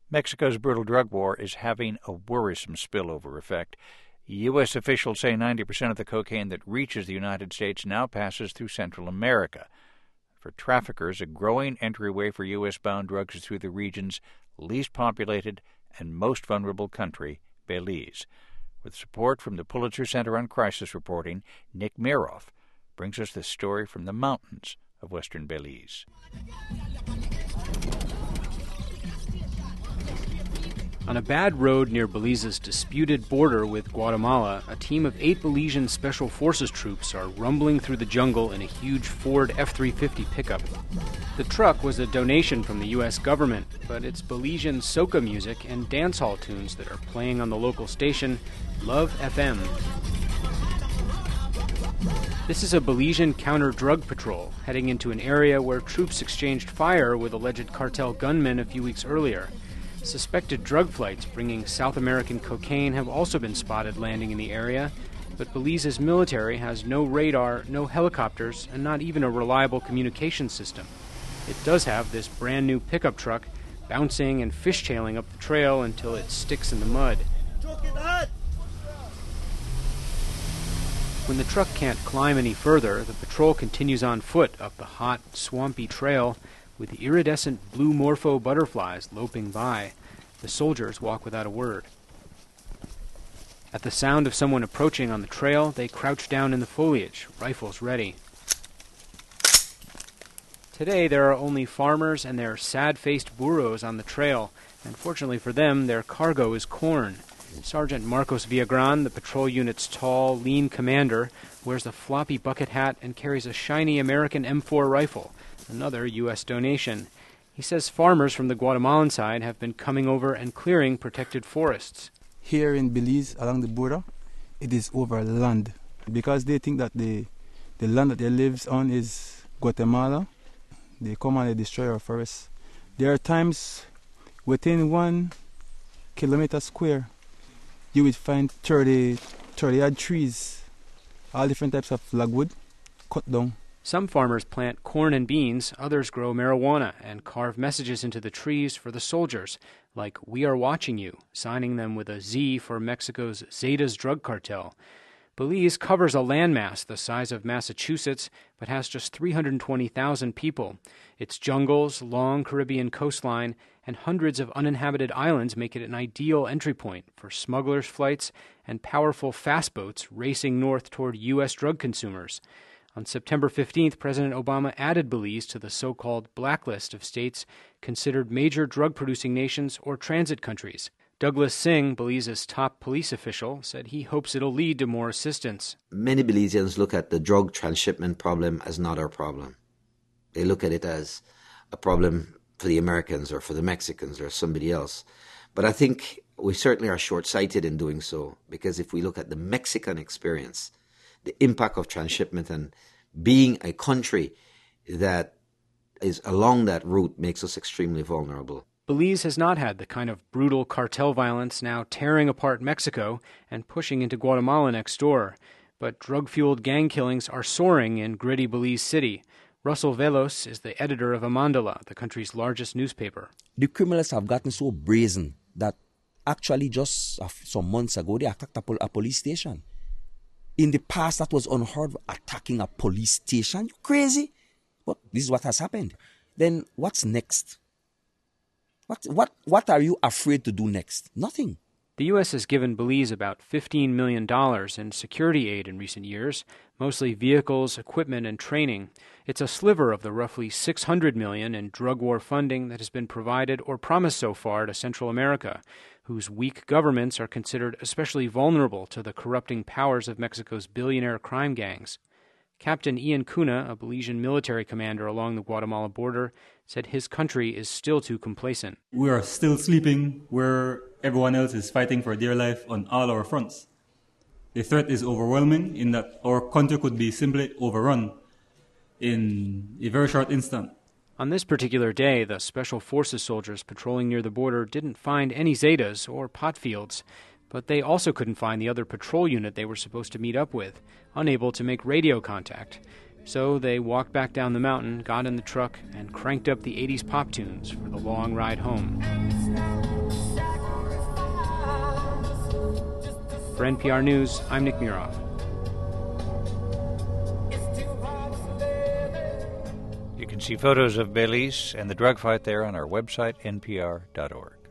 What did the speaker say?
Mexico's brutal drug war is having a worrisome spillover effect. U.S. officials say 90% of the cocaine that reaches the United States now passes through Central America. For traffickers, a growing entryway for U.S.-bound drugs is through the region's least populated and most vulnerable country, Belize. With support from the Pulitzer Center on Crisis Reporting, Nick Miroff brings us this story from the mountains of western Belize. On a bad road near Belize's disputed border with Guatemala, a team of 8 Belizean Special Forces troops are rumbling through the jungle in a huge Ford F-350 pickup. The truck was a donation from the U.S. government, but it's Belizean soca music and dancehall tunes that are playing on the local station, Love FM. This is a Belizean counter-drug patrol heading into an area where troops exchanged fire with alleged cartel gunmen a few weeks earlier. Suspected drug flights bringing South American cocaine have also been spotted landing in the area, but Belize's military has no radar, no helicopters, and not even a reliable communication system. It does have this brand new pickup truck bouncing and fishtailing up the trail until it sticks in the mud. When the truck can't climb any further, the patrol continues on foot up the hot, swampy trail with iridescent blue morpho butterflies loping by. The soldiers walk without a word. At the sound of someone approaching on the trail, they crouch down in the foliage, rifles ready. Today there are only farmers and their sad-faced burros on the trail, and fortunately for them, their cargo is corn. Sergeant Marcos Villagran, the patrol unit's tall, lean commander, wears a floppy bucket hat and carries a shiny American M4 rifle, another U.S. donation. He says farmers from the Guatemalan side have been coming over and clearing protected forests. Here in Belize, along the border, it is over land. Because they think that the land that they live on is Guatemala, they come and they destroy our forests. There are times within 1 kilometer square, you would find 30 odd trees, all different types of logwood, cut down. Some farmers plant corn and beans, others grow marijuana and carve messages into the trees for the soldiers, like "We are watching you," signing them with a Z for Mexico's Zetas drug cartel. Belize covers a landmass the size of Massachusetts, but has just 320,000 people. Its jungles, long Caribbean coastline, and hundreds of uninhabited islands make it an ideal entry point for smugglers' flights and powerful fast boats racing north toward U.S. drug consumers. On September 15th, President Obama added Belize to the so-called blacklist of states considered major drug-producing nations or transit countries. Douglas Singh, Belize's top police official, said he hopes it'll lead to more assistance. Many Belizeans look at the drug transshipment problem as not our problem. They look at it as a problem for the Americans or for the Mexicans or somebody else. But I think we certainly are short-sighted in doing so, because if we look at the Mexican experience, the impact of transshipment and being a country that is along that route makes us extremely vulnerable. Belize has not had the kind of brutal cartel violence now tearing apart Mexico and pushing into Guatemala next door. But drug-fueled gang killings are soaring in gritty Belize City. Russell Velos is the editor of Amandala, the country's largest newspaper. The criminals have gotten so brazen that actually just some months ago they attacked a police station. In the past, that was unheard of, attacking a police station. You crazy? But this is what has happened. Then what's next? What are you afraid to do next? Nothing. The U.S. has given Belize about $15 million in security aid in recent years, mostly vehicles, equipment, and training. It's a sliver of the roughly $600 million in drug war funding that has been provided or promised so far to Central America, whose weak governments are considered especially vulnerable to the corrupting powers of Mexico's billionaire crime gangs. Captain Ian Cunha, a Belizean military commander along the Guatemala border, said his country is still too complacent. We are still sleeping where everyone else is fighting for dear life on all our fronts. The threat is overwhelming in that our country could be simply overrun in a very short instant. On this particular day, the Special Forces soldiers patrolling near the border didn't find any Zetas or pot fields, but they also couldn't find the other patrol unit they were supposed to meet up with, unable to make radio contact. So they walked back down the mountain, got in the truck, and cranked up the 80s pop tunes for the long ride home. For NPR News, I'm Nick Muroff. You can see photos of Belize and the drug fight there on our website, npr.org.